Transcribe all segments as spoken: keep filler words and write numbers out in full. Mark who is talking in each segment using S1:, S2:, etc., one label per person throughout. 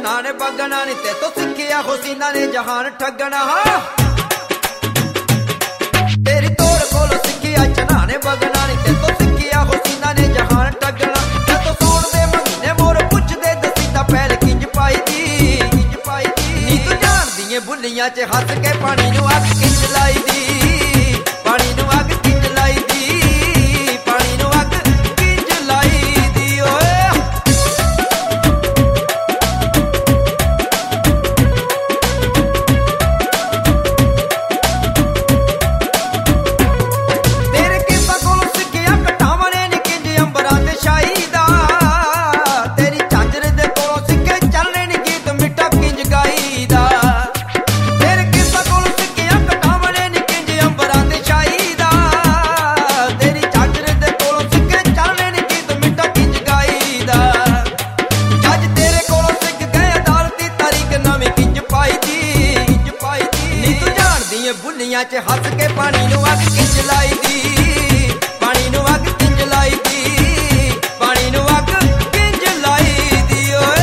S1: चना ने बगना नी ते तो सिखिया हुसीना ने जहान ठगना। तेरी तोड़ कोल सिखिया चना ने बगना नी ते तो सिखिया हुसीना ने जहान ठगना। ते तो सोन दे महीने मोर पुछ दे दसीदा पहल किंज पाई दी किंज पाई दी। नी तू जान दिए बुलियां च हस के पानी नू अग किंज लाई दी पानी नू अग किंज लाई दी पानी नू अग किंज लाई दी। ओए तेरे किसा कोल सिखिया कटावां ने नी किंज अंबरां ते शाही दा। तेरी झांजर दे कोलों सिखे चलने नी गीत मिठा किंज गाई दा। तेरे किसा कोल सिखिया कटावां ने नी किंज अंबरां ते शाही दा। तेरी झांजर दे कोलों सिखे चलने नी गीत मिठा किंज गाई दा। जज तेरे कोलों सिख गए अदालती तारीख नवीं किंज पाई दी किंज पाई दी। नी तू जाणदी ऐ बुलियां च हस के पानी नू अग किंज लाई दी पानी नू अग किंज लाई दी पानी नू अग किंज लाई दी। ओए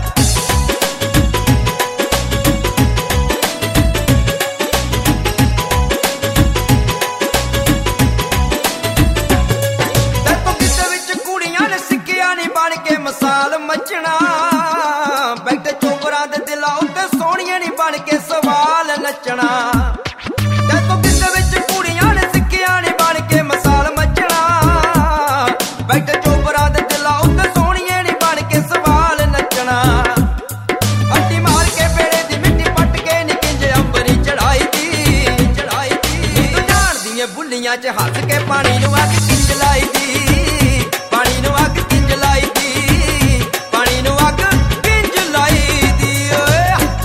S1: ते तो किते विच कुड़ियां ने सिखिया नी बन के मिसाल मचना। बैठे चोबरां दे दिलां उत्ते सोहणियां नी बन के सवाल नचना। ते तो किते विच कुड़ियां ने सिखिया नी बन के मिसाल मचना। बैठे चोबरां दे दिलां उत्ते सोहणियां नी बन के सवाल नचना। हड्डी मार के बेड़े दी मिट्टी पट के नी किंज अंबरी चढ़ाई दी चढ़ाई दी। नी तू जाणदी ऐ बुलियां च हस के पानी नू अग किंज लाई दी पानी नू अग किंज लाई दी पानी नू अग किंज लाई दी। ओए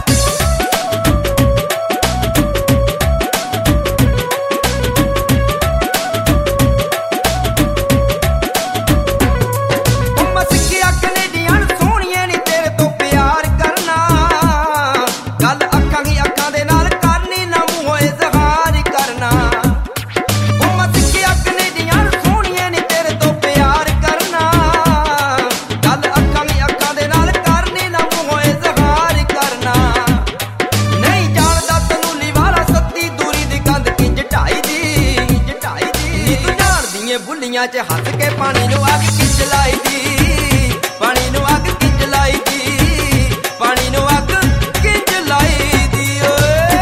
S1: मैं सिखिया कनेडियन सोहणिए नी तेरे तो प्यार करना। गल अखां ही अखां दे नाल करनी ना मूंहों इज़हार करना। मैं सिखिया कनेडियन सोहणिए नी तेरे तो प्यार करना। गल अखां ही अखां दे नाल करनी ना मूंहों इज़हार करना। नहीं जानदा तनूली वाला सत्ती दूरी दी कंध किंज ढाई दी किंज ढाई दी। नी तू जाणदी ऐ बुलियां च हस के पानी नू अग किंज लाई दी पानी नू अग किंज लाई दी पानी नू अग किंज लाई दी। ओए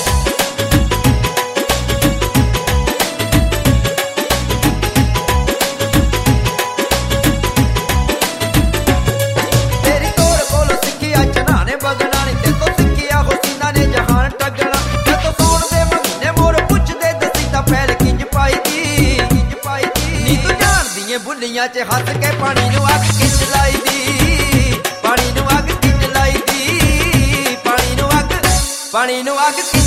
S1: तेरी तोड़ कोल सिखिया चना ने बगना नी ते तो सिखिया हुसीना ने जहान ठगना। ते तो सोन दे महीने मोर पुछ दे दसीदा पहल किंज पाई दी किंज पाई दी। नी तू जाणदी ऐ बुलियां च हस के पानी नू अग किंज लाई दी पानी नू अग किंज लाई दी पानी नू अग पानी नू अग